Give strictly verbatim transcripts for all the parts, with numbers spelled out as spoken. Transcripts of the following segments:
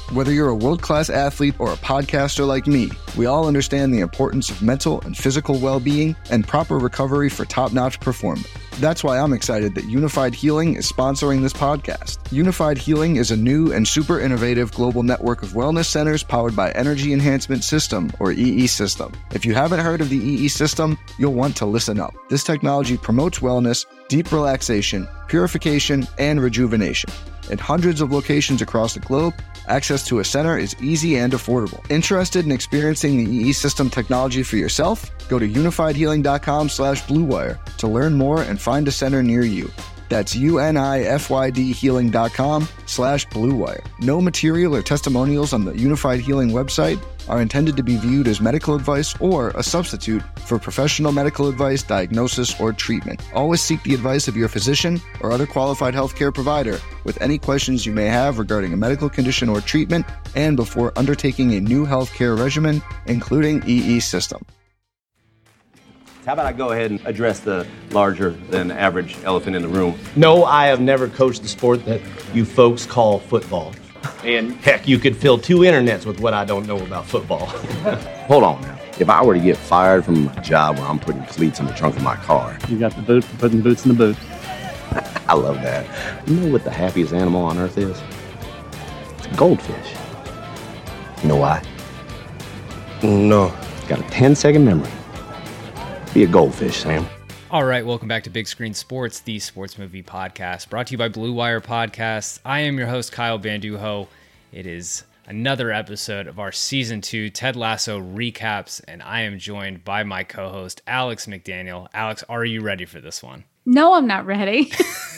Whether you're a world-class athlete or a podcaster like me, we all understand the importance of mental and physical well-being and proper recovery for top-notch performance. That's why I'm excited that Unified Healing is sponsoring this podcast. Unified Healing is a new and super innovative global network of wellness centers powered by Energy Enhancement System, or E E System. If you haven't heard of the E E System, you'll want to listen up. This technology promotes wellness, deep relaxation, purification, and rejuvenation. In hundreds of locations across the globe, access to a center is easy and affordable. Interested in experiencing the E E System technology for yourself? Go to unifiedhealing.com slash bluewire to learn more and find a center near you. That's U-N-I-F-Y-D healing.com slash bluewire. No material or testimonials on the Unified Healing website are intended to be viewed as medical advice or a substitute for professional medical advice, diagnosis, or treatment. Always seek the advice of your physician or other qualified healthcare provider with any questions you may have regarding a medical condition or treatment and before undertaking a new healthcare regimen, including E E System. How about I go ahead and address the larger than average elephant in the room? No, I have never coached the sport that you folks call football. And heck, you could fill two internets with what I don't know about football. Hold on now. If I were to get fired from a job where I'm putting cleats in the trunk of my car. You got the boot for putting boots in the boot. I love that. You know what the happiest animal on earth is? It's a goldfish. You know why? No. It's got a ten second memory. Be a goldfish, Sam. All right, welcome back to Big Screen Sports, the sports movie podcast, brought to you by Blue Wire Podcasts. I am your host, Kyle Banduho. It is another episode of our Season two Ted Lasso recaps, and I am joined by my co-host, Alex McDaniel. Alex, are you ready for this one? No, I'm not ready.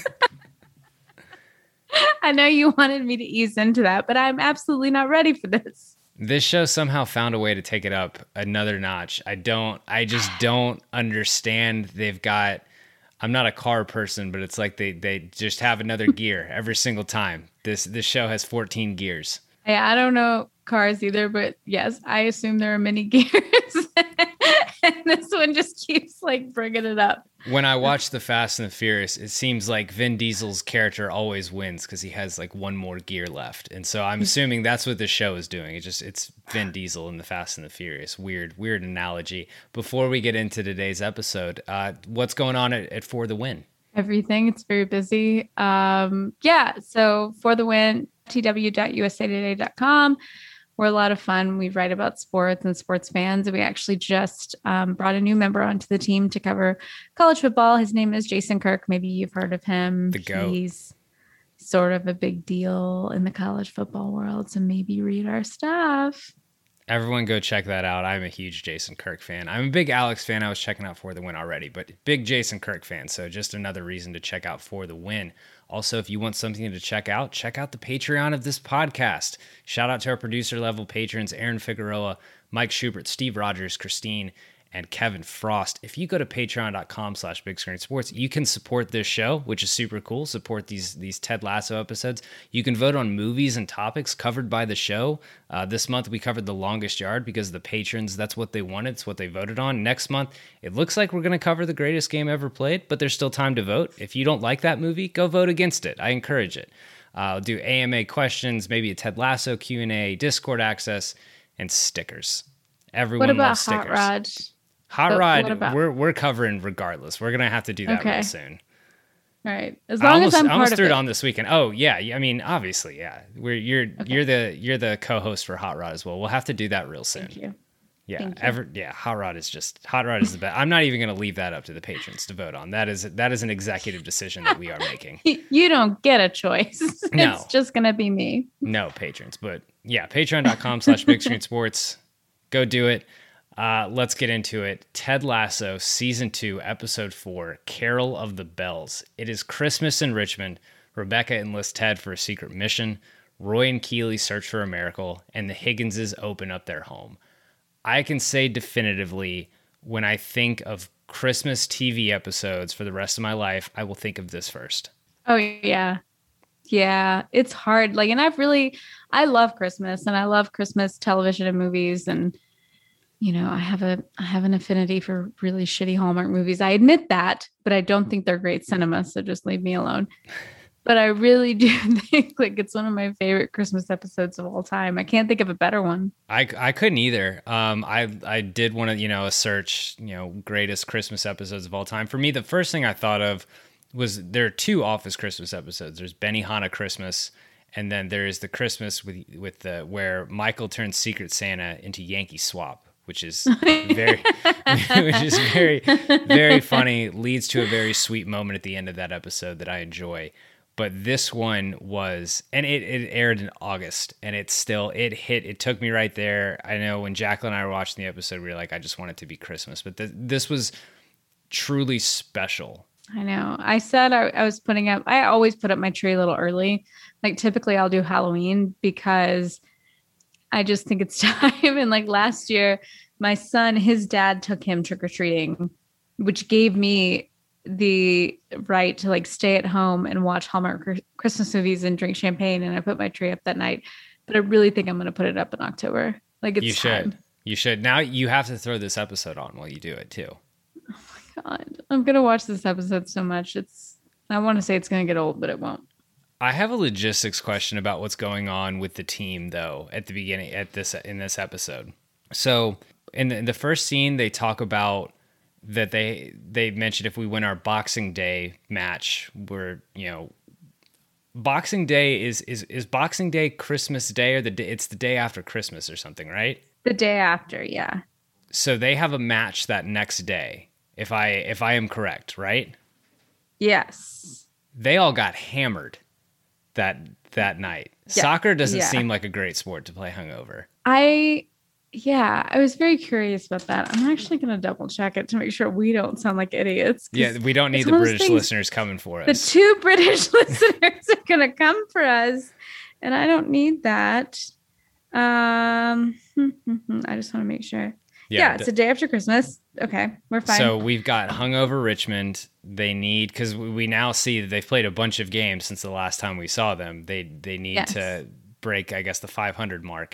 I know you wanted me to ease into that, but I'm absolutely not ready for this. This show somehow found a way to take it up another notch. I don't, I just don't understand. They've got, I'm not a car person, but it's like they, they just have another gear every single time. This, this show has fourteen gears. Yeah, I don't know cars either, but yes, I assume there are many gears. And this one just keeps like bringing it up. When I watch the Fast and the Furious, it seems like Vin Diesel's character always wins because he has like one more gear left. And so I'm assuming that's what this show is doing. It just, it's Vin Diesel in the Fast and the Furious. Weird, weird analogy. Before we get into today's episode, uh, what's going on at, at For the Win? Everything. It's very busy. Um, yeah. So For the Win, t w dot u s a today dot com. We're a lot of fun. We write about sports and sports fans. And we actually just um, brought a new member onto the team to cover college football. His name is Jason Kirk. Maybe you've heard of him. The GOAT. He's sort of a big deal in the college football world. So maybe read our stuff. Everyone go check that out. I'm a huge Jason Kirk fan. I'm a big Alex fan. I was checking out For the Win already, but big Jason Kirk fan. So just another reason to check out For the Win. Also, if you want something to check out, check out the Patreon of this podcast. Shout out to our producer level patrons, Aaron Figueroa, Mike Schubert, Steve Rogers, Christine, and Kevin Frost. If you go to patreon.com slash big screen sports, you can support this show, which is super cool. Support these these Ted Lasso episodes. You can vote on movies and topics covered by the show. Uh, this month we covered The Longest Yard because the patrons, that's what they wanted. It's what they voted on. Next month, it looks like we're going to cover The Greatest Game Ever Played, but there's still time to vote. If you don't like that movie, go vote against it. I encourage it. Uh, I'll do A M A questions, maybe a Ted Lasso Q and A, Discord access, and stickers. Everyone What about loves stickers. Hot Rod? Hot But Rod, what about- we're we're covering regardless. We're gonna have to do that Okay. real soon. All right. As I long almost, as I'm I part almost of threw it it. on this weekend. Oh yeah, I mean obviously, yeah. We're you're you're the you're the co-host for Hot Rod as well. We'll have to do that real soon. Thank you. Yeah, Thank you. ever yeah. Hot Rod is just Hot Rod is the best. I'm not even gonna leave that up to the patrons to vote on. That is that is an executive decision that we are making. You don't get a choice. No. It's just going to be me. No patrons, but yeah, patreon.com slash big screen sports. Go do it. Uh, let's get into it. Ted Lasso, Season two, Episode four, Carol of the Bells. It is Christmas in Richmond. Rebecca enlists Ted for a secret mission. Roy and Keely search for a miracle, and the Higginses open up their home. I can say definitively, when I think of Christmas T V episodes for the rest of my life, I will think of this first. Oh, yeah. Yeah. It's hard. Like, and I've really, I love Christmas and I love Christmas television and movies. And, you know, I have a, I have an affinity for really shitty Hallmark movies. I admit that, but I don't think they're great cinema. So just leave me alone. But I really do think like it's one of my favorite Christmas episodes of all time. I can't think of a better one. I, I couldn't either. Um, I I did want to, you know, a search, you know, greatest Christmas episodes of all time. For me, the first thing I thought of was there are two Office Christmas episodes. There's Benihana Christmas, and then there's the Christmas with with the where Michael turns Secret Santa into Yankee Swap, which is very, which is very, very funny. Leads to a very sweet moment at the end of that episode that I enjoy. But this one was, and it, it aired in August, and it still, it hit, it took me right there. I know when Jacqueline and I were watching the episode, we were like, I just want it to be Christmas. But th- this was truly special. I know. I said I, I was putting up, I always put up my tree a little early. Like typically I'll do Halloween because I just think it's time. And like last year, my son, his dad took him trick-or-treating, which gave me the right to like stay at home and watch Hallmark Christmas movies and drink champagne. And I put my tree up that night, but I really think I'm going to put it up in October. Like it's You should, time. you should. Now you have to throw this episode on while you do it too. Oh my God. I'm going to watch this episode so much. It's, I want to say it's going to get old, but it won't. I have a logistics question about what's going on with the team though, at the beginning, at this, in this episode. So in the, in the first scene, they talk about that they they mentioned if we win our Boxing Day match, we're, you know, Boxing Day is is is Boxing Day Christmas Day, or the day, it's the day after Christmas or something, right? The day after, yeah. So they have a match that next day, if I if I am correct, right? Yes. They all got hammered that that night. Yeah. Soccer doesn't Yeah. seem like a great sport to play hungover. I, yeah, I was very curious about that. I'm actually going to double check it to make sure we don't sound like idiots. 'cause Yeah, we don't need it's the one of those British things- listeners coming for The us. two British listeners are going to come for us, and I don't need that. Um, I just want to make sure. Yeah, it's d- a day after Christmas. Okay, we're fine. So we've got hungover Richmond. They need, because we now see that they've played a bunch of games since the last time we saw them. They they need Yes. to break, I guess, the five hundred mark.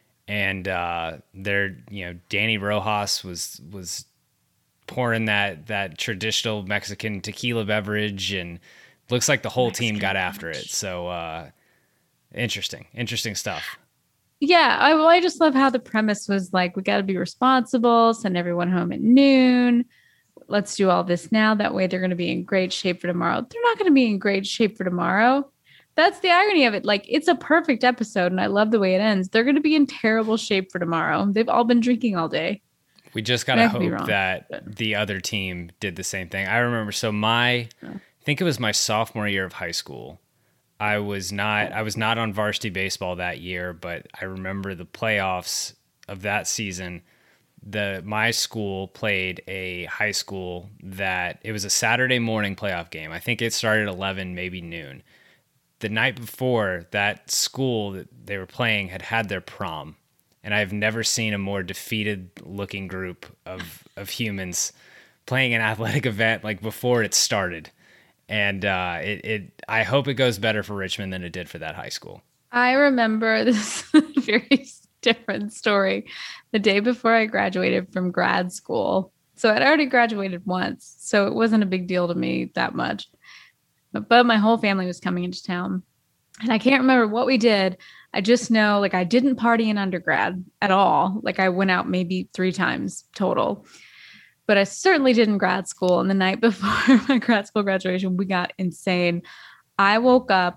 And uh, they're, you know, Danny Rojas was was pouring that that traditional Mexican tequila beverage, and looks like the whole team Mexican got after it. beverage. So uh, interesting, interesting stuff. Yeah, I well, I just love how the premise was like, we got to be responsible, send everyone home at noon. Let's do all this now. That way they're going to be in great shape for tomorrow. They're not going to be in great shape for tomorrow. That's the irony of it. Like, it's a perfect episode, and I love the way it ends. They're going to be in terrible shape for tomorrow. They've all been drinking all day. We just got And to I could be hope wrong, that but- the other team did the same thing. I remember, so my, Yeah. I think it was my sophomore year of high school. I was not, I was not on varsity baseball that year, but I remember the playoffs of that season. The my school played a high school that it was a Saturday morning playoff game. I think it started at eleven, maybe noon. The night before, that school that they were playing had had their prom, and I've never seen a more defeated looking group of of humans playing an athletic event like before it started. And uh, it, it, I hope it goes better for Richmond than it did for that high school. I remember this very different story. The day before I graduated from grad school. So I'd already graduated once, so it wasn't a big deal to me that much. But, but my whole family was coming into town. And I can't remember what we did. I just know, like, I didn't party in undergrad at all. Like, I went out maybe three times total. But I certainly did in grad school. And the night before my grad school graduation, we got insane. I woke up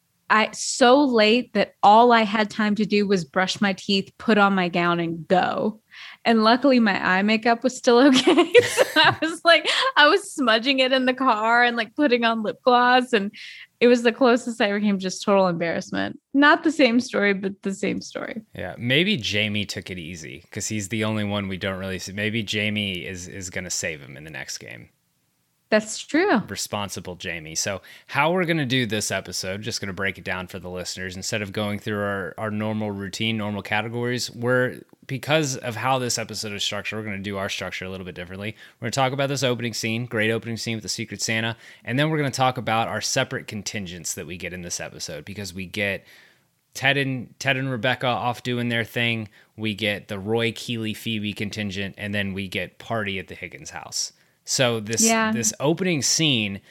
I so late that all I had time to do was brush my teeth, put on my gown, and go. And luckily my eye makeup was still okay. So I was like, I was smudging it in the car and like putting on lip gloss. And it was the closest I ever came, just total embarrassment. Not the same story, but the same story. Yeah, maybe Jamie took it easy because he's the only one we don't really see. Maybe Jamie is is going to save him in the next game. That's true. Responsible Jamie. So how we're going to do this episode, just going to break it down for the listeners. Instead of going through our, our normal routine, normal categories, we're, because of how this episode is structured, we're going to do our structure a little bit differently. We're going to talk about this opening scene, great opening scene with the Secret Santa, and then we're going to talk about our separate contingents that we get in this episode, because we get Ted and Ted and Rebecca off doing their thing, we get the Roy, Keeley, Phoebe contingent, and then we get Party at the Higgins house. So this Yeah. this opening scene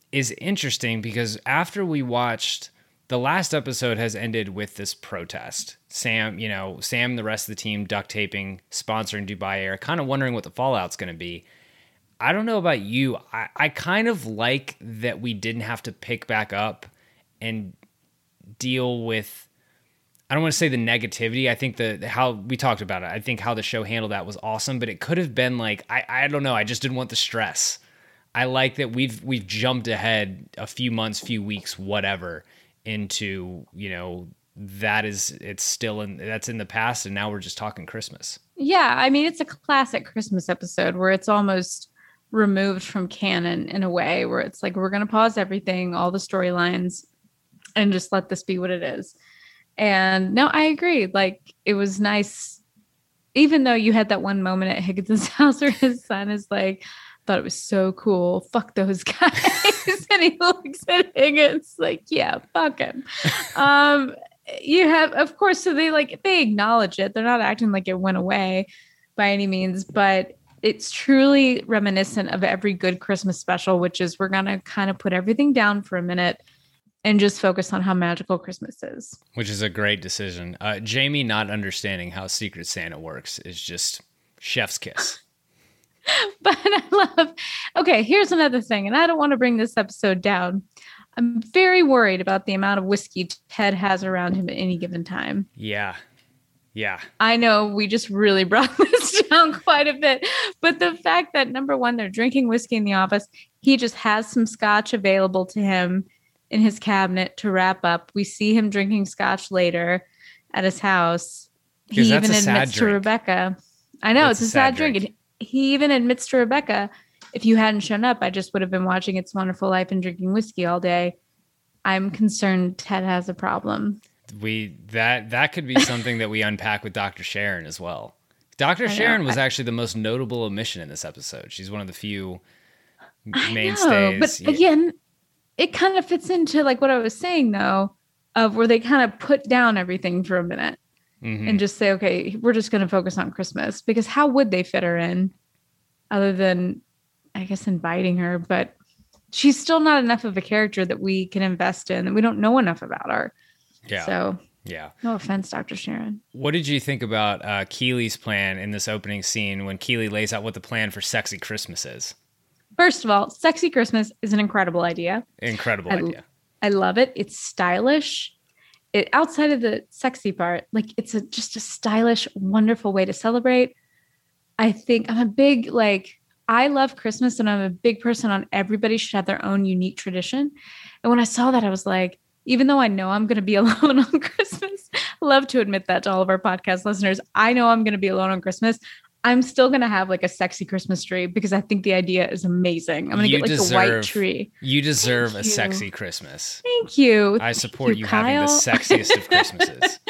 is interesting because after we watched, the last episode has ended with this protest. Sam, you know, Sam, the rest of the team duct taping, sponsoring Dubai Air, kind of wondering what the fallout's going to be. I don't know about you. I, I kind of like that we didn't have to pick back up and deal with, I don't want to say the negativity. I think the how we talked about it, I think how the show handled that was awesome, but it could have been like, I, I don't know. I just didn't want the stress. I like that we've we've jumped ahead a few months, few weeks, whatever, into, you know, that is, it's still in, that's in the past, and now we're just talking Christmas. Yeah, I mean, it's a classic Christmas episode where it's almost removed from canon in a way where it's like, we're going to pause everything, all the storylines, and just let this be what it is. And no, I agree. Like, it was nice, even though you had that one moment at Higgins' house where his son is like, thought it was so cool. Fuck those guys. And he looks at Higgins like, yeah, fuck him. Um, you have, of course, so they like, they acknowledge it. They're not acting like it went away by any means, but it's truly reminiscent of every good Christmas special, which is we're going to kind of put everything down for a minute and just focus on how magical Christmas is. Which is a great decision. Uh, Jamie not understanding how Secret Santa works is just chef's kiss. But I love, okay, here's another thing, and I don't want to bring this episode down. I'm very worried about the amount of whiskey Ted has around him at any given time. Yeah. Yeah. I know we just really brought this down quite a bit, but the fact that, number one, they're drinking whiskey in the office, he just has some scotch available to him in his cabinet to wrap up. We see him drinking scotch later at his house. He even admits to Rebecca. I know, it's, it's a sad, sad drink. drink. He even admits to Rebecca, if you hadn't shown up, I just would have been watching It's a Wonderful Life and drinking whiskey all day. I'm concerned Ted has a problem. We that that could be something that we unpack with Doctor Sharon as well. Doctor Sharon was actually the most notable omission in this episode. She's one of the few mainstays. I know, but again, it kind of fits into like what I was saying though, of where they kind of put down everything for a minute. Mm-hmm. And just say, okay, we're just going to focus on Christmas, because how would they fit her in other than, I guess, inviting her? But she's still not enough of a character that we can invest in, and we don't know enough about her. Yeah. So yeah. No offense, Doctor Sharon. What did you think about uh, Keeley's plan in this opening scene when Keeley lays out what the plan for Sexy Christmas is? First of all, Sexy Christmas is an incredible idea. Incredible I, idea. I love it. It's stylish. It, outside of the sexy part, like it's a, just a stylish, wonderful way to celebrate. I think I'm a big, like, I love Christmas, and I'm a big person on everybody should have their own unique tradition. And when I saw that, I was like, even though I know I'm going to be alone on Christmas, I love to admit that to all of our podcast listeners. I know I'm going to be alone on Christmas. I'm still going to have like a sexy Christmas tree because I think the idea is amazing. I'm going to get like deserve, a white tree. You deserve Thank a you. sexy Christmas. Thank you. I support Thank you, you having the sexiest of Christmases.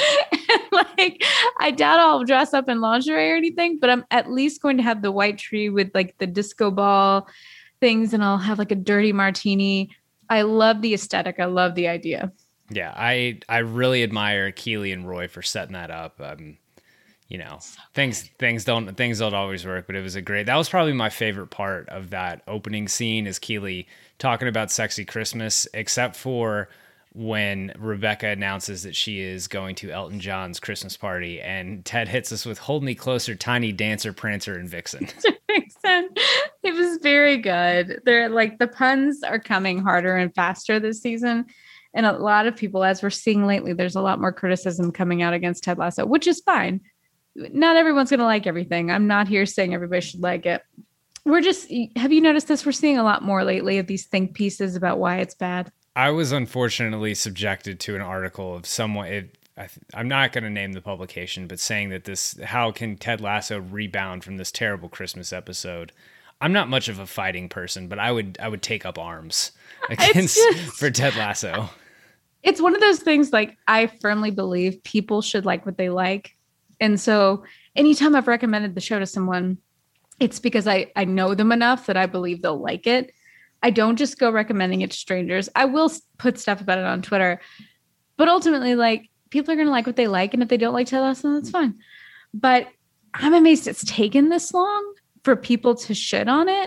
Like, I doubt I'll dress up in lingerie or anything, but I'm at least going to have the white tree with like the disco ball things, and I'll have like a dirty martini. I love the aesthetic. I love the idea. Yeah, I I really admire Keeley and Roy for setting that up. Um, you know, so things things don't things don't always work, but it was a great. That was probably my favorite part of that opening scene, is Keeley talking about Sexy Christmas, except for when Rebecca announces that she is going to Elton John's Christmas party, and Ted hits us with "Hold Me Closer, Tiny Dancer, Prancer, and Vixen." Vixen. It was very good. They're like, the puns are coming harder and faster this season. And a lot of people, as we're seeing lately, there's a lot more criticism coming out against Ted Lasso, which is fine. Not everyone's going to like everything. I'm not here saying everybody should like it. We're just, have you noticed this? We're seeing a lot more lately of these think pieces about why it's bad. I was unfortunately subjected to an article of someone, it, I th- I'm not going to name the publication, but saying that this, how can Ted Lasso rebound from this terrible Christmas episode? I'm not much of a fighting person, but I would, I would take up arms against just, for Ted Lasso. It's one of those things, like, I firmly believe people should like what they like. And so anytime I've recommended the show to someone, it's because I, I know them enough that I believe they'll like it. I don't just go recommending it to strangers. I will put stuff about it on Twitter, but ultimately, like, people are going to like what they like. And if they don't like Ted Lasso, that's fine. But I'm amazed it's taken this long for people to shit on it,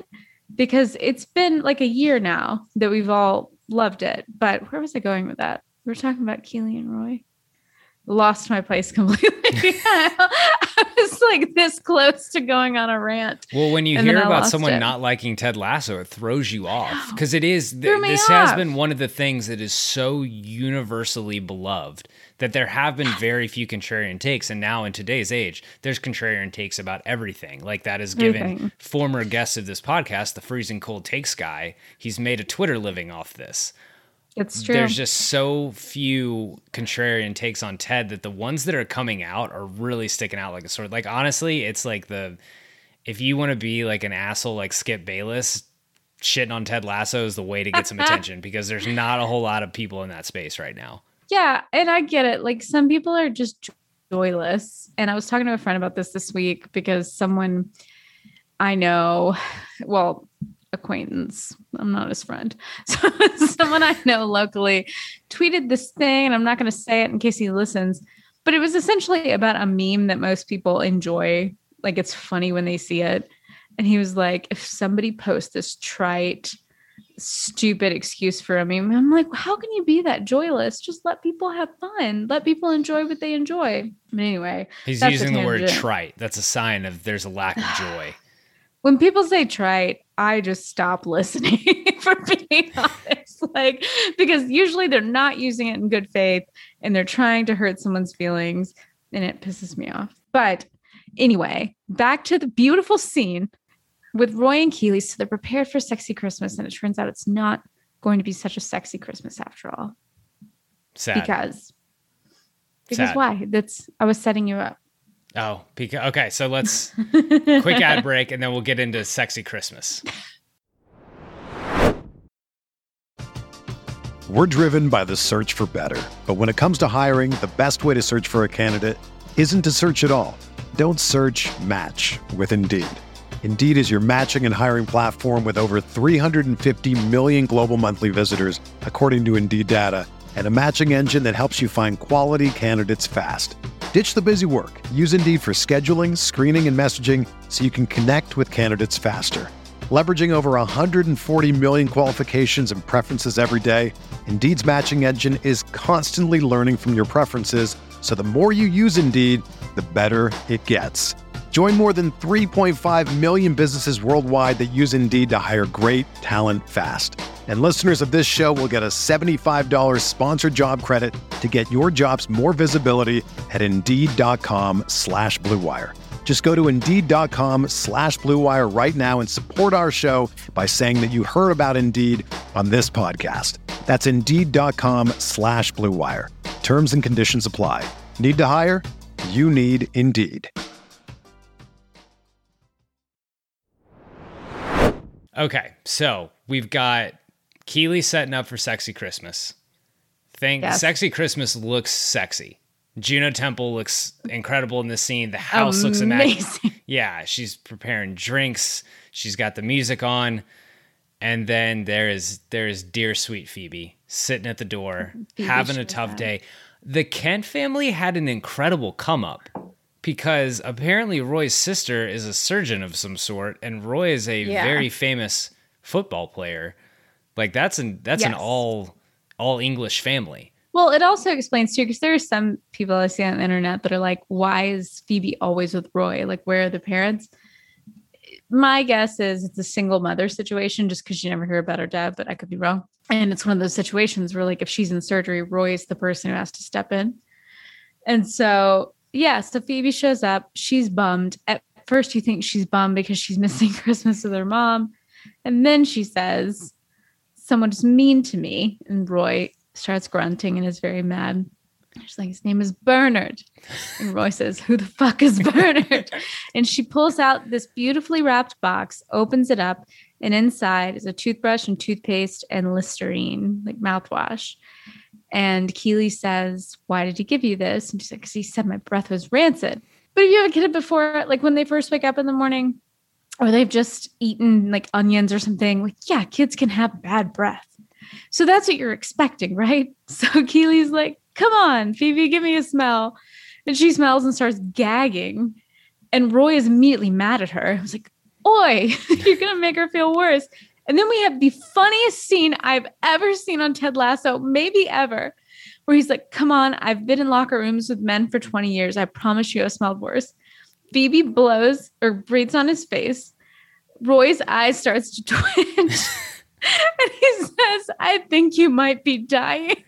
because it's been like a year now that we've all loved it. But where was I going with that? We were talking about Keely and Roy. Lost my place completely. I was like this close to going on a rant. Well, when you hear about someone it. not liking Ted Lasso, it throws you off because it is. Th- this off. has been one of the things that is so universally beloved that there have been very few contrarian takes. And now in today's age, there's contrarian takes about everything. Like that is given everything. Former guests of this podcast, the Freezing Cold Takes guy. He's made a Twitter living off this. It's true. There's just so few contrarian takes on Ted that the ones that are coming out are really sticking out like a sword. Like, honestly, it's like the, if you want to be like an asshole like Skip Bayless, shitting on Ted Lasso is the way to get some attention because there's not a whole lot of people in that space right now. Yeah. And I get it. Like some people are just joyless. And I was talking to a friend about this this week because someone I know, well, acquaintance, I'm not his friend. So someone I know locally tweeted this thing, and I'm not going to say it in case he listens, but it was essentially about a meme that most people enjoy. Like it's funny when they see it. And he was like, if somebody posts this trite, stupid excuse for a meme, I'm like, how can you be that joyless? Just let people have fun. Let people enjoy what they enjoy. But anyway, he's using the word trite. That's a sign of there's a lack of joy. When people say trite, I just stop listening, for being honest. Like, because usually they're not using it in good faith and they're trying to hurt someone's feelings, and it pisses me off. But anyway, back to the beautiful scene with Roy and Keely. So they're prepared for sexy Christmas, and it turns out it's not going to be such a sexy Christmas after all. Sad. Because, because Sad. why? That's, I was setting you up. Oh, because, okay. So let's quick ad break and then we'll get into sexy Christmas. We're driven by the search for better. But when it comes to hiring, the best way to search for a candidate isn't to search at all. Don't search, match with Indeed. Indeed is your matching and hiring platform with over three hundred fifty million global monthly visitors, according to Indeed data, and a matching engine that helps you find quality candidates fast. Ditch the busy work. Use Indeed for scheduling, screening, and messaging so you can connect with candidates faster. Leveraging over one hundred forty million qualifications and preferences every day, Indeed's matching engine is constantly learning from your preferences, so the more you use Indeed, the better it gets. Join more than three point five million businesses worldwide that use Indeed to hire great talent fast. And listeners of this show will get a seventy-five dollars sponsored job credit to get your jobs more visibility at Indeed.com slash Blue Wire. Just go to Indeed.com slash Blue Wire right now and support our show by saying that you heard about Indeed on this podcast. That's Indeed.com slash Blue Wire. Terms and conditions apply. Need to hire? You need Indeed. Okay, so we've got Keely setting up for sexy Christmas. Think yes. Sexy Christmas looks sexy. Juno Temple looks incredible in this scene. The house Amazing. looks amazing. Yeah, she's preparing drinks. She's got the music on. And then there is there is dear sweet Phoebe sitting at the door, Phoebe having a tough day. The Kent family had an incredible come up because apparently Roy's sister is a surgeon of some sort, and Roy is a yeah. very famous football player. Like that's an that's yes. an all all English family. Well, it also explains too, because there are some people I see on the internet that are like, why is Phoebe always with Roy? Like, where are the parents? My guess is it's a single mother situation just because you never hear about her dad, but I could be wrong. And it's one of those situations where like, if she's in surgery, Roy is the person who has to step in. And so, yeah, so Phoebe shows up. She's bummed. At first you think she's bummed because she's missing Christmas with her mom. And then she says, someone is mean to me. And Roy starts grunting and is very mad. She's like, his name is Bernard. And Roy says, who the fuck is Bernard? And she pulls out this beautifully wrapped box, opens it up, and inside is a toothbrush and toothpaste and Listerine, like mouthwash. And Keely says, why did he give you this? And she's like, because he said my breath was rancid. But have you ever kidded before, like when they first wake up in the morning, or they've just eaten like onions or something, like, yeah, kids can have bad breath. So that's what you're expecting, right? So Keely's like, come on, Phoebe, give me a smell. And she smells and starts gagging. And Roy is immediately mad at her. I was like, oi, you're going to make her feel worse. And then we have the funniest scene I've ever seen on Ted Lasso, maybe ever, where he's like, come on, I've been in locker rooms with men for twenty years. I promise you I smelled worse. Phoebe blows or breathes on his face. Roy's eyes starts to twitch. And he says, I think you might be dying.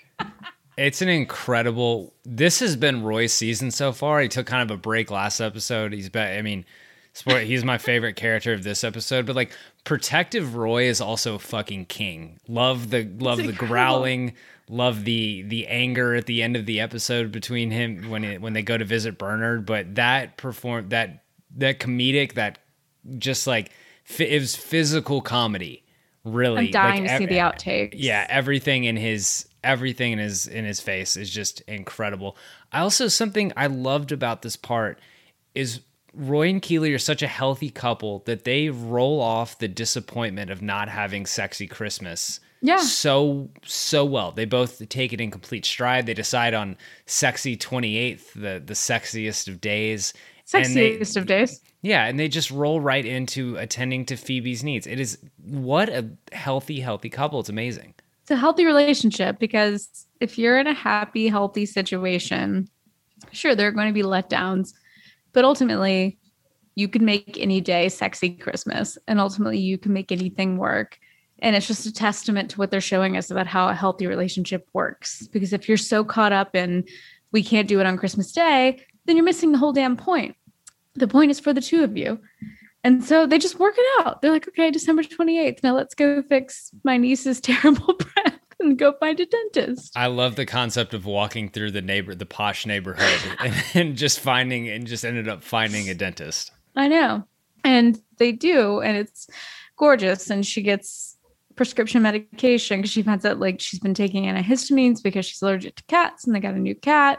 It's an incredible, this has been Roy's season so far. He took kind of a break last episode. He's been, I mean, he's my favorite character of this episode, but like Protective Roy is also fucking king. Love the, love the growling, love the, the anger at the end of the episode between him when it, when they go to visit Bernard. But that perform that, that comedic, that just like, it was physical comedy. Really, I'm dying like, to see ev- the outtakes. Yeah, everything in his everything in his in his face is just incredible. I also something I loved about this part is Roy and Keeley are such a healthy couple that they roll off the disappointment of not having Sexy Christmas. Yeah. So so well. They both take it in complete stride. They decide on Sexy twenty-eighth, the the sexiest of days. Sexiest they, of days. Yeah, and they just roll right into attending to Phoebe's needs. It is what a healthy, healthy couple. It's amazing. It's a healthy relationship because if you're in a happy, healthy situation, sure, there are going to be letdowns, but ultimately you can make any day Sexy Christmas, and ultimately you can make anything work. And it's just a testament to what they're showing us about how a healthy relationship works. Because if you're so caught up in we can't do it on Christmas Day, then you're missing the whole damn point. The point is for the two of you. And so they just work it out. They're like, okay, December twenty-eighth. Now let's go fix my niece's terrible breath and go find a dentist. I love the concept of walking through the neighbor, the posh neighborhood and, and just finding and just ended up finding a dentist. I know. And they do. And it's gorgeous. And she gets prescription medication because she finds out like she's been taking antihistamines because she's allergic to cats, and they got a new cat.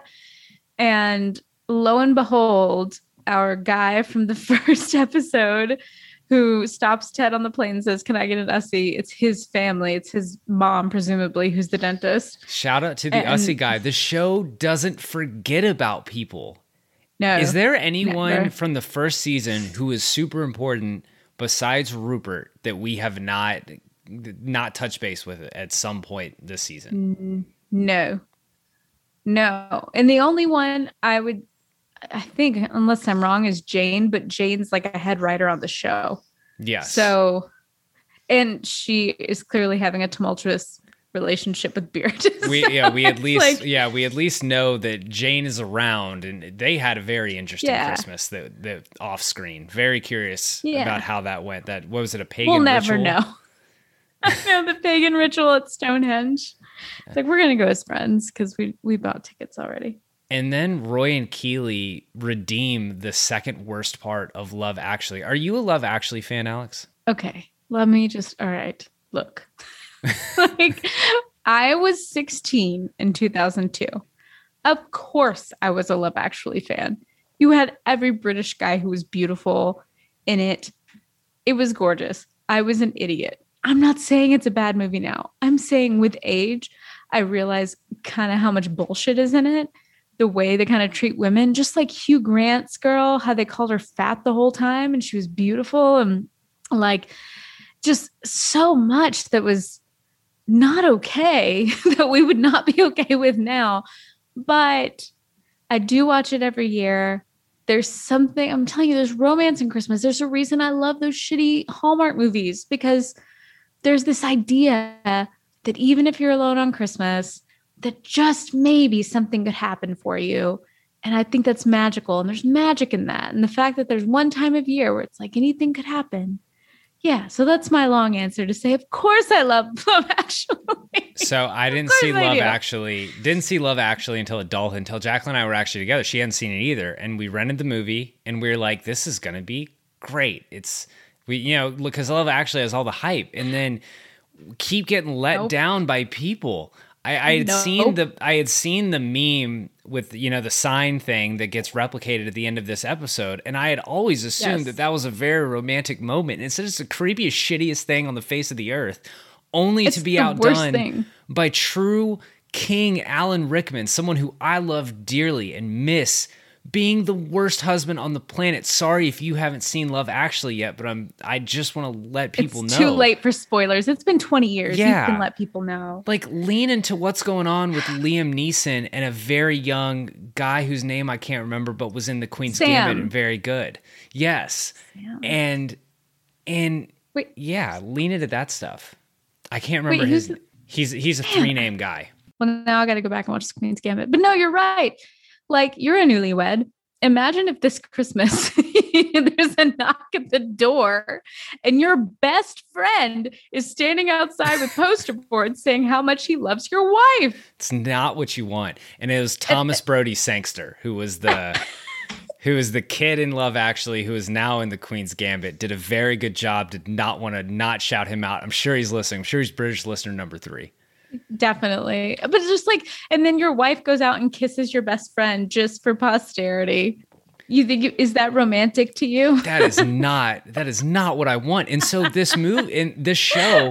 And lo and behold, our guy from the first episode who stops Ted on the plane and says, can I get an Ussie? It's his family. It's his mom, presumably, who's the dentist. Shout out to the and, Ussie guy. The show doesn't forget about people. No. Is there anyone never. from the first season who is super important besides Rupert that we have not not touched base with at some point this season? No. No. And the only one I would I think, unless I'm wrong, is Jane, but Jane's like a head writer on the show. Yes. So, and she is clearly having a tumultuous relationship with Beard. We so yeah, we at least like, yeah, we at least know that Jane is around, and they had a very interesting yeah. Christmas that the off screen. Very curious yeah. about how that went. That what was it, a pagan We'll never ritual? know. I know the pagan ritual at Stonehenge. It's like we're gonna go as friends because we we bought tickets already. And then Roy and Keeley redeem the second worst part of Love Actually. Are you a Love Actually fan, Alex? Okay, let me just, all right, look. Like, I was sixteen in two thousand two. Of course, I was a Love Actually fan. You had every British guy who was beautiful in it. It was gorgeous. I was an idiot. I'm not saying it's a bad movie now. I'm saying with age, I realize kind of how much bullshit is in it. The way they kind of treat women, just like Hugh Grant's girl, how they called her fat the whole time and she was beautiful, and like just so much that was not okay that we would not be okay with now. But I do watch it every year. There's something, I'm telling you, there's romance in Christmas. There's a reason I love those shitty Hallmark movies, because there's this idea that even if you're alone on Christmas, that just maybe something could happen for you. And I think that's magical. And there's magic in that. And the fact that there's one time of year where it's like anything could happen. Yeah. So that's my long answer to say, of course I love Love Actually. So I didn't see I Love do. Actually, didn't see Love Actually until adulthood, until Jacqueline and I were actually together. She hadn't seen it either. And we rented the movie and we were like, this is going to be great. It's, we, you know, because Love Actually has all the hype, and then keep getting let nope. down by people. I, I had nope. seen the I had seen the meme with, you know, the sign thing that gets replicated at the end of this episode, and I had always assumed yes. that that was a very romantic moment. And it's just the creepiest, shittiest thing on the face of the earth, only it's to be outdone by true King Alan Rickman, someone who I love dearly and miss being the worst husband on the planet. Sorry if you haven't seen Love Actually yet, but I'm I just want to let people it's know. It's too late for spoilers. It's been twenty years. Yeah. You can let people know. Like, lean into what's going on with Liam Neeson and a very young guy whose name I can't remember, but was in The Queen's Sam. Gambit and very good. Yes. Sam. And and Wait. yeah, lean into that stuff. I can't remember Wait, his who's- he's he's a three name guy. Well, now I got to go back and watch The Queen's Gambit. But no, you're right. Like, you're a newlywed. Imagine if this Christmas there's a knock at the door and your best friend is standing outside with poster boards saying how much he loves your wife. It's not what you want. And it was Thomas Brody Sangster, who was the who was the kid in Love Actually, who is now in The Queen's Gambit, did a very good job. Did not want to not shout him out. I'm sure he's listening. I'm sure he's British listener number three. Definitely. But it's just like, and then your wife goes out and kisses your best friend just for posterity. You think, you, is that romantic to you? That is not, that is not what I want. And so this move in this show,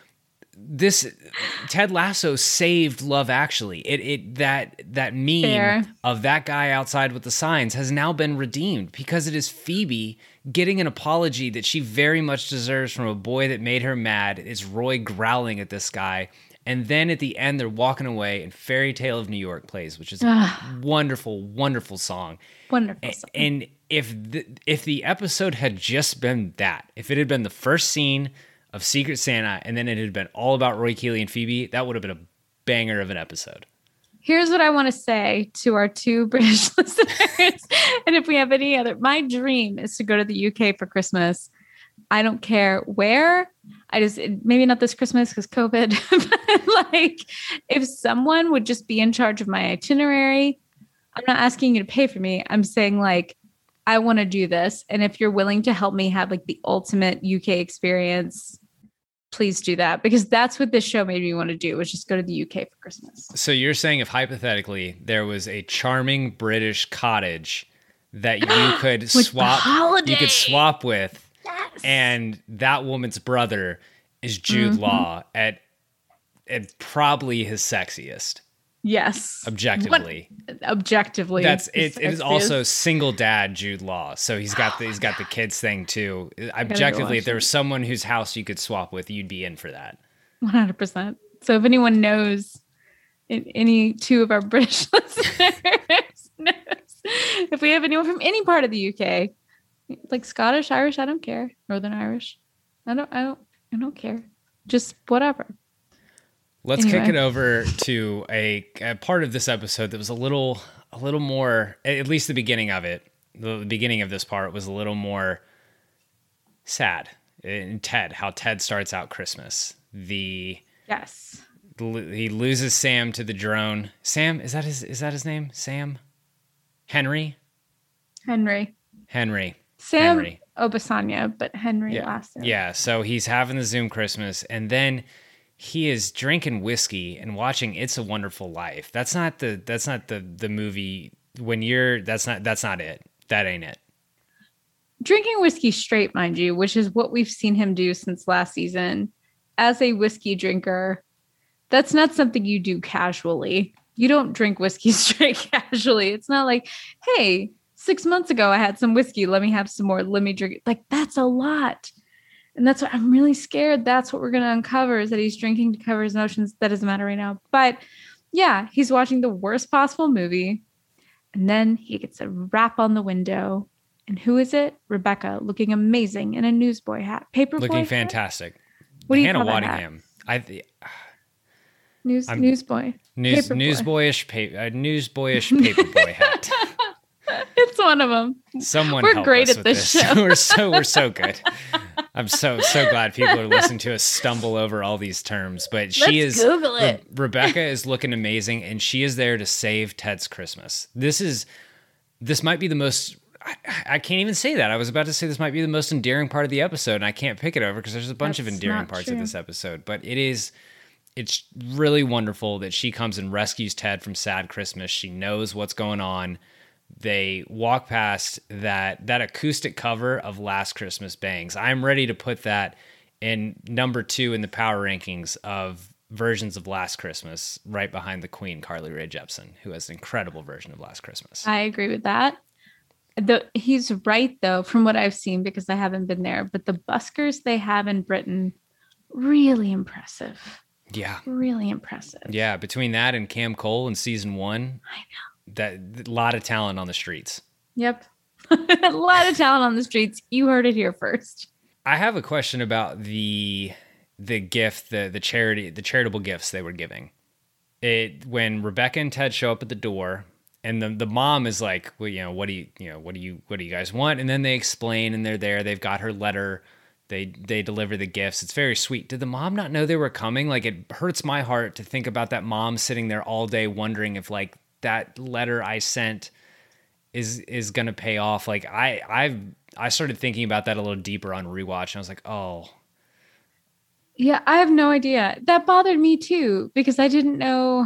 this Ted Lasso saved Love Actually. It, it, that, that meme Fair. of that guy outside with the signs has now been redeemed because it is Phoebe getting an apology that she very much deserves from a boy that made her mad. It's Roy growling at this guy. And then at the end, they're walking away, and Fairy Tale of New York plays, which is a wonderful, wonderful song. Wonderful song. And if the, if the episode had just been that, if it had been the first scene of Secret Santa, and then it had been all about Roy Keeley and Phoebe, that would have been a banger of an episode. Here's what I want to say to our two British listeners. And if we have any other, my dream is to go to the U K for Christmas. I don't care where. I just, maybe not this Christmas because COVID, but like if someone would just be in charge of my itinerary, I'm not asking you to pay for me. I'm saying like, I want to do this. And if you're willing to help me have like the ultimate U K experience, please do that, because that's what this show made me want to do, was just go to the U K for Christmas. So you're saying if hypothetically there was a charming British cottage that you could swap, you could swap with, yes. and that woman's brother is Jude Mm-hmm. Law at at probably his sexiest. Yes. Objectively. What? Objectively. That's it. the It is sexiest. also single dad Jude Law, so he's got the he's got the kids thing too. Objectively, if there was someone whose house you could swap with, you'd be in for that. one hundred percent. So if anyone knows, any two of our British listeners knows, if we have anyone from any part of the U K, like Scottish, Irish, I don't care. Northern Irish, I don't, I don't, I don't care. Just whatever. Let's Anyway. kick it over to a, a part of this episode that was a little, a little more, at least the beginning of it. The, the beginning of this part was a little more sad. In Ted, how Ted starts out Christmas. The Yes. he loses Sam to the drone. Sam, is that his? Is that his name? Sam, Henry, Henry. Henry. Sam Henry. Obasanya, but Henry Yeah. last name. Yeah. So he's having the Zoom Christmas, and then he is drinking whiskey and watching It's a Wonderful Life. That's not the that's not the the movie when you're that's not that's not it. That ain't it. Drinking whiskey straight, mind you, which is what we've seen him do since last season. As a whiskey drinker, that's not something you do casually. You don't drink whiskey straight casually. It's not like, hey, six months ago I had some whiskey. Let me have some more. Let me drink it. Like, that's a lot. And that's what I'm really scared. That's what we're going to uncover, is that he's drinking to cover his emotions. That doesn't matter right now. But yeah, he's watching the worst possible movie. And then he gets a rap on the window. And who is it? Rebecca, looking amazing in a newsboy hat. Paperboy Looking hat? fantastic. What do you Hannah call that hat? Waddingham. I th- News, I'm- newsboy. news Paperboy. newsboyish pa- uh, newsboyish paperboy hat. It's one of them. Someone We're help great us at with this show. we're so we're so good. I'm so so glad people are listening to us stumble over all these terms. But she Let's is Google Re- it. Rebecca is looking amazing, and she is there to save Ted's Christmas. This is this might be the most. I, I can't even say that. I was about to say this might be the most endearing part of the episode, and I can't pick it over because there's a bunch of That's endearing not parts true. of this episode. But it is. It's really wonderful that she comes and rescues Ted from Sad Christmas. She knows what's going on. They walk past that that acoustic cover of Last Christmas Bangs. I'm ready to put that in number two in the power rankings of versions of Last Christmas, right behind the Queen, Carly Rae Jepsen, who has an incredible version of Last Christmas. I agree with that. The he's right though, from what I've seen, because I haven't been there. But the buskers they have in Britain, really impressive. Yeah, really impressive. Yeah, between that and Cam Cole in season one, I know that a lot of talent on the streets. Yep, a lot of talent on the streets. You heard it here first. I have a question about the the gift, the the charity, the charitable gifts they were giving. It when Rebecca and Ted show up at the door. And the the mom is like, well, you know, what do you, you know, what do you, what do you guys want? And then they explain, and they're there. They've got her letter. They they deliver the gifts. It's very sweet. Did the mom not know they were coming? Like, it hurts my heart to think about that mom sitting there all day wondering if like that letter I sent is is gonna pay off. Like I I've I started thinking about that a little deeper on rewatch, and I was like, oh. Yeah, I have no idea. That bothered me too, because I didn't know.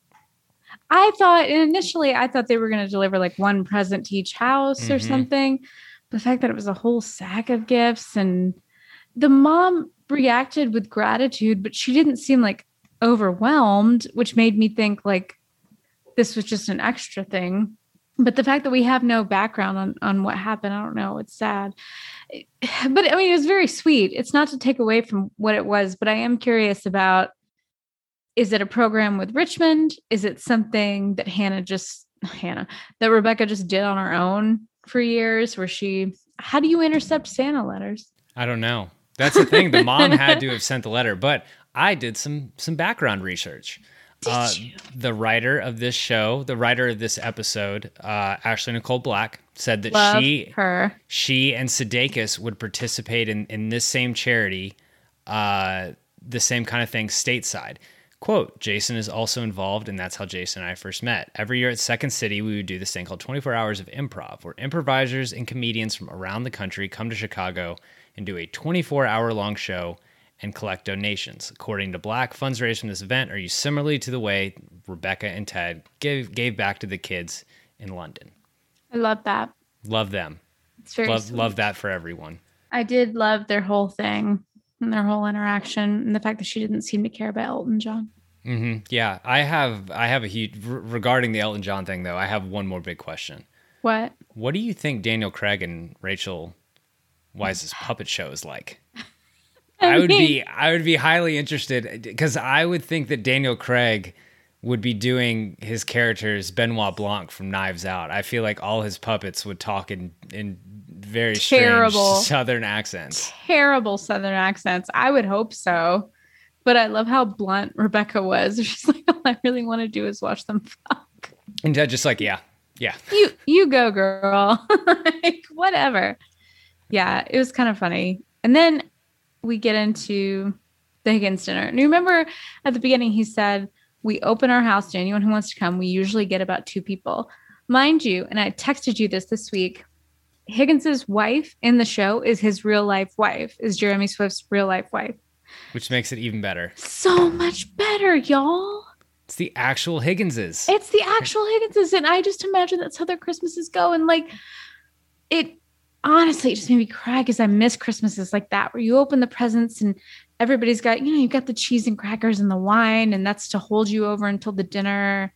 I thought initially, I thought they were going to deliver like one present to each house mm-hmm. or something. But the fact that it was a whole sack of gifts, and the mom reacted with gratitude, but she didn't seem like overwhelmed, which made me think like this was just an extra thing. But the fact that we have no background on, on what happened, I don't know. It's sad. But I mean, it was very sweet. It's not to take away from what it was, but I am curious about, is it a program with Richmond? Is it something that Hannah just, Hannah, that Rebecca just did on her own for years? Where she, how do you intercept Santa letters? I don't know. That's the thing. The mom had to have sent the letter, but I did some some background research. Did uh, you? The writer of this show, the writer of this episode, uh, Ashley Nicole Black, said that Love she her. she and Sudeikis would participate in, in this same charity, uh, the same kind of thing stateside. Quote, Jason is also involved, and that's how Jason and I first met. Every year at Second City, we would do this thing called twenty-four hours of improv, where improvisers and comedians from around the country come to Chicago and do a twenty-four hour long show and collect donations. According to Black, funds raised from this event are used similarly to the way Rebecca and Ted gave, gave back to the kids in London. I love that. Love them. It's very love, sweet. love that for everyone. I did love their whole thing. And their whole interaction, and the fact that she didn't seem to care about Elton John. Mm-hmm. Yeah, I have. I have a huge regarding the Elton John thing, though. I have one more big question. What? What do you think Daniel Craig and Rachel Weisz's puppet show is like? I, I mean, would be. I would be highly interested, because I would think that Daniel Craig would be doing his characters Benoit Blanc from Knives Out. I feel like all his puppets would talk in in very terrible strange Southern accents. Terrible Southern accents. I would hope so. But I love how blunt Rebecca was. She's like, all I really want to do is watch them fuck. And Ted just like, yeah, yeah. You you go, girl. Like, whatever. Yeah, it was kind of funny. And then we get into the Higgins dinner. And you remember at the beginning, he said, we open our house to anyone who wants to come. We usually get about two people. Mind you, and I texted you this this week, Higgins's wife in the show is his real life wife, is Jeremy Swift's real life wife. Which makes it even better. So much better, y'all. It's the actual Higginses. It's the actual Higginses. And I just imagine that's how their Christmases go. And like, it honestly, it just made me cry, because I miss Christmases like that, where you open the presents and everybody's got, you know, you've got the cheese and crackers and the wine, and that's to hold you over until the dinner.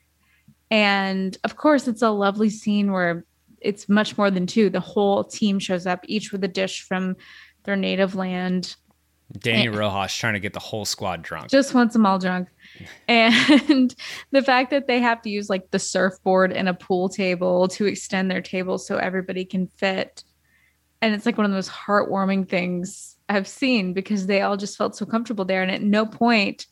And of course, it's a lovely scene where it's much more than two. The whole team shows up, each with a dish from their native land. Danny and Rojas trying to get the whole squad drunk. Just wants them all drunk. And the fact that they have to use like the surfboard and a pool table to extend their table so everybody can fit. And it's like one of the most heartwarming things I've seen, because they all just felt so comfortable there. And at no point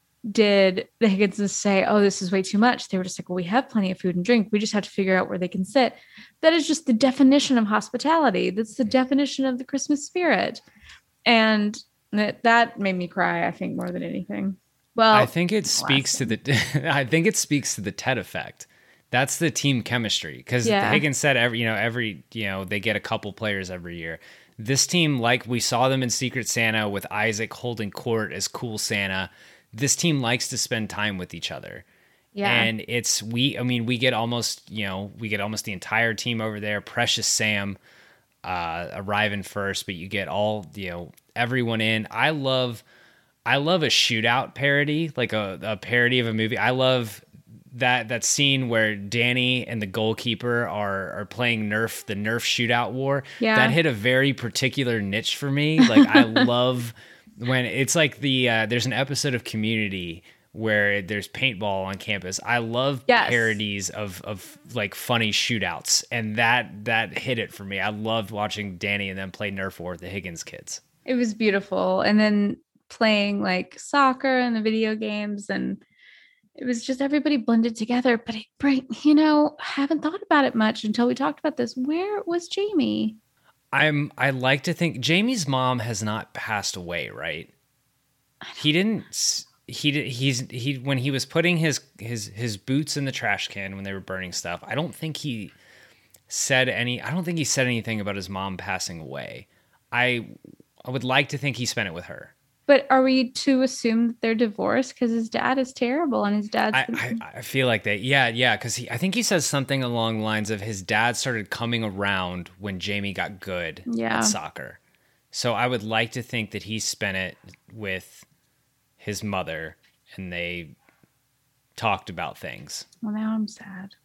did the Higginses say, oh, this is way too much. They were just like, well, we have plenty of food and drink. We just have to figure out where they can sit. That is just the definition of hospitality. That's the definition of the Christmas spirit. And that, that made me cry, I think, more than anything. Well, I think it speaks to the, I think it speaks to the Ted effect. That's the team chemistry. Because yeah. Higgins said every, you know, every, you know, they get a couple players every year. This team, like we saw them in Secret Santa with Isaac holding court as cool Santa. This team likes to spend time with each other. Yeah. And it's, we, I mean, we get almost, you know, we get almost the entire team over there. Precious Sam uh, arriving first, but you get all, you know, everyone in. I love, I love a shootout parody, like a, a parody of a movie. I love that that scene where Danny and the goalkeeper are are playing Nerf, the Nerf shootout war. Yeah. That hit a very particular niche for me. Like I love when it's like the uh, there's an episode of Community where there's paintball on campus. I love Yes. parodies of of like funny shootouts, and that that hit it for me. I loved watching Danny and them play Nerf war with the Higgins kids. It was beautiful. And then playing like soccer and the video games, and it was just everybody blended together. But I bring, you know, haven't thought about it much until we talked about this. Where was Jamie? I'm I like to think Jamie's mom has not passed away, right? He didn't s- he did he's he when he was putting his his his boots in the trash can when they were burning stuff. I don't think he said any I don't think he said anything about his mom passing away. I I would like to think he spent it with her. But are we to assume that they're divorced? Because his dad is terrible, and his dad's. I, I, I feel like that. Yeah, yeah. Because I think he says something along the lines of his dad started coming around when Jamie got good Yeah. at soccer. So I would like to think that he spent it with his mother, and they talked about things. Well, now I'm sad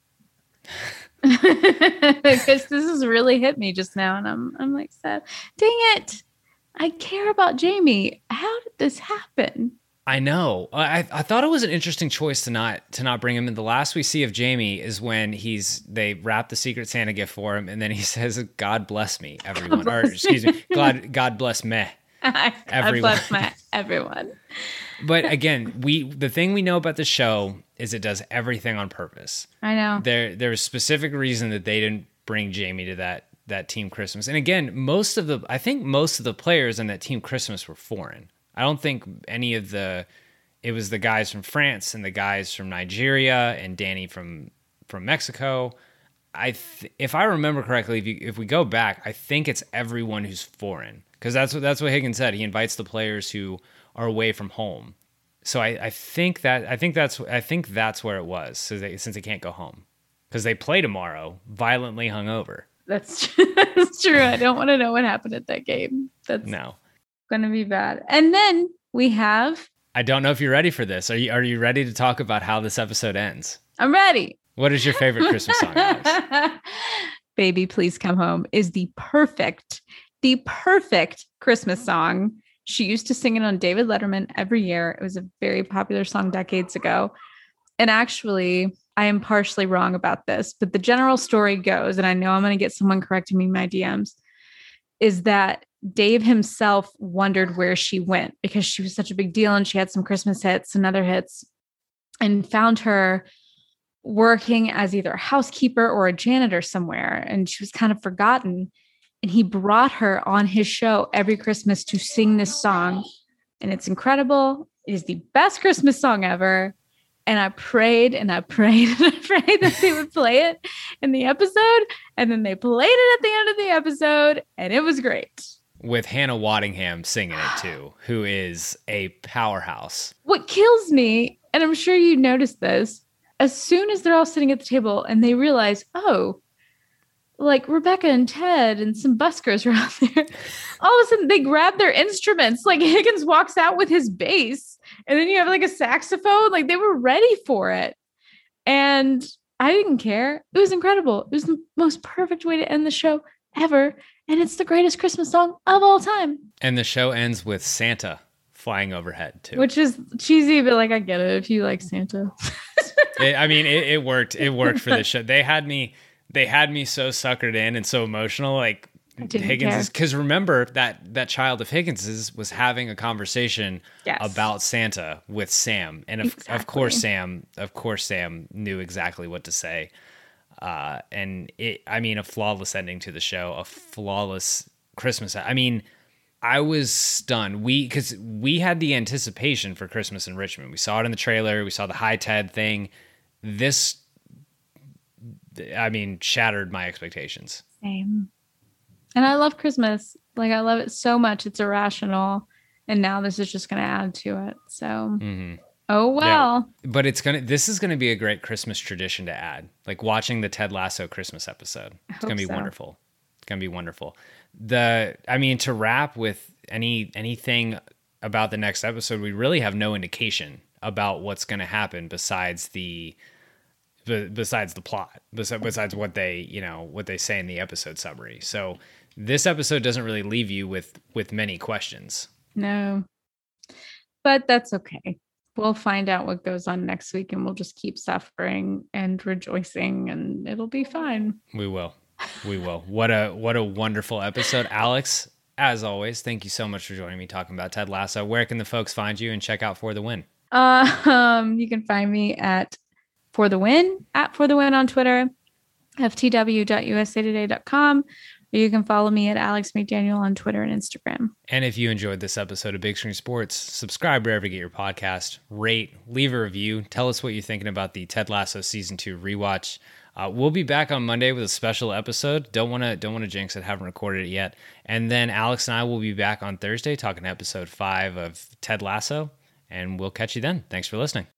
because this has really hit me just now, and I'm I'm like sad. Dang it! I care about Jamie. How did this happen? I know. I I thought it was an interesting choice to not to not bring him in. The last we see of Jamie is when he's they wrap the Secret Santa gift for him, and then he says, "God bless me, everyone," bless or excuse me, God God bless me, God everyone. bless my everyone. But again, we the thing we know about the show is it does everything on purpose. I know. There there's a specific reason that they didn't bring Jamie to that that Team Christmas. And again, most of the I think most of the players in that Team Christmas were foreign. I don't think any of the it was the guys from France and the guys from Nigeria and Danny from from Mexico. I th- if I remember correctly, if you, if we go back, I think it's everyone who's foreign, because that's what that's what Higgins said. He invites the players who are away from home. So I, I think that I think that's I think that's where it was. So they, since they can't go home, because they play tomorrow, violently hungover. That's that's true. I don't want to know what happened at that game. That's No, going to be bad. And then we have. I don't know if you're ready for this. Are you Are you ready to talk about how this episode ends? I'm ready. What is your favorite Christmas song, Alex? Baby, Please Come Home is the perfect, the perfect Christmas song. She used to sing it on David Letterman every year. It was a very popular song decades ago. And actually, I am partially wrong about this, but the general story goes, and I know I'm going to get someone correcting me in my D Ms, is that Dave himself wondered where she went because she was such a big deal and she had some Christmas hits and other hits, and found her working as either a housekeeper or a janitor somewhere. And she was kind of forgotten. And he brought her on his show every Christmas to sing this song. And it's incredible. It is the best Christmas song ever. And I prayed and I prayed and I prayed that they would play it in the episode. And then they played it at the end of the episode. And it was great. With Hannah Waddingham singing it too, who is a powerhouse. What kills me, and I'm sure you noticed this, as soon as they're all sitting at the table and they realize, oh, like Rebecca and Ted and some buskers are out there, all of a sudden they grab their instruments. Like Higgins walks out with his bass, and then you have like a saxophone. Like they were ready for it. And I didn't care. It was incredible. It was the most perfect way to end the show ever. And it's the greatest Christmas song of all time. And the show ends with Santa flying overhead too. Which is cheesy, but like I get it if you like Santa. it, I mean, it, it worked. It worked for the show. They had me. They had me so suckered in and so emotional. Like Higgins, because remember that that child of Higgins's was having a conversation yes. about Santa with Sam, and of, exactly. of course Sam, of course Sam knew exactly what to say. Uh, and it, I mean, a flawless ending to the show, a flawless Christmas. I mean, I was stunned. We, because we had the anticipation for Christmas in Richmond. We saw it in the trailer. We saw the high Ted thing. This, I mean, shattered my expectations. Same. And I love Christmas. Like, I love it so much. It's irrational. And now this is just going to add to it. So, mm-hmm. oh, well. Yeah. But it's going to, this is going to be a great Christmas tradition to add. Like watching the Ted Lasso Christmas episode. It's going to be so. wonderful. It's going to be wonderful. The, I mean, to wrap with any, anything about the next episode, we really have no indication about what's going to happen besides the, b- besides the plot, besides, besides what they, you know, what they say in the episode summary. So this episode doesn't really leave you with, with many questions. No, but that's okay. We'll find out what goes on next week, and we'll just keep suffering and rejoicing, and it'll be fine. We will. We will. What a what a wonderful episode. Alex, as always, thank you so much for joining me talking about Ted Lasso. Where can the folks find you and check out For the Win? Uh, um, you can find me at For the Win, at For the Win on Twitter, f t w dot u s a today dot com, or you can follow me at Alex McDaniel on Twitter and Instagram. And if you enjoyed this episode of Big Screen Sports, subscribe wherever you get your podcast, rate, leave a review, tell us what you're thinking about the Ted Lasso Season two rewatch. Uh, we'll be back on Monday with a special episode. Don't want to don't want to jinx it, haven't recorded it yet. And then Alex and I will be back on Thursday talking episode five of Ted Lasso, and we'll catch you then. Thanks for listening.